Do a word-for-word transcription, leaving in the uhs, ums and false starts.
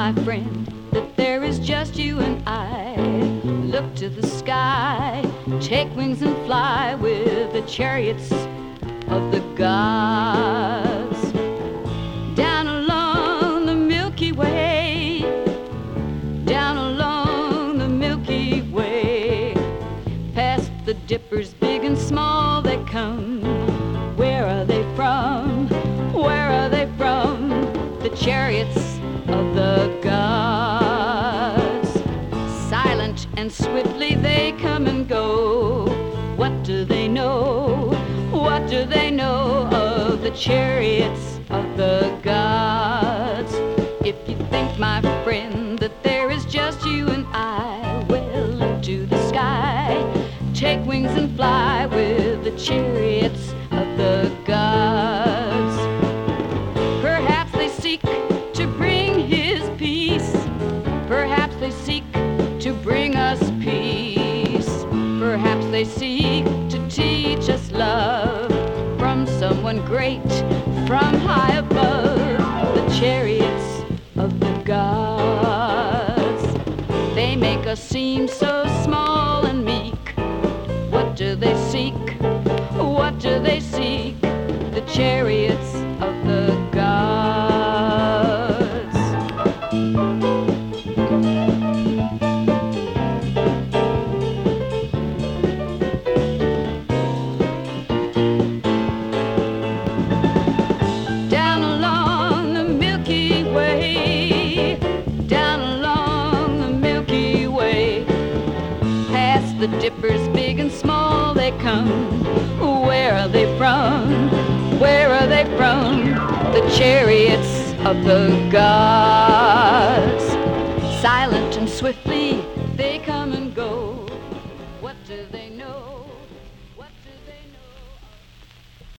my friend, that there is just you and I. Look to the sky, take wings and fly with the chariots of the gods. Down along the Milky Way, down along the Milky Way, past the dippers big and small they come. Where are they from? Where are they from? The chariots of the gods. Silent and swiftly they come and go. What do they know? What do they know of the chariots of the gods? If you think, my friend, that there is just you and I, well, look to the sky, take wings and fly with the chariots of the gods. Perhaps they seek to bring his peace. Perhaps they seek to bring us peace. Perhaps they seek to teach us love from someone great, from high above. The chariots of the gods, they make us seem so small and meek. What do they seek? What do they seek? The chariots of the gods. Down along the Milky Way, down along the Milky Way, past the dippers big and small they come. Where are they from? Where are they from? The chariots of the gods. Silent and swiftly they come and go. What do they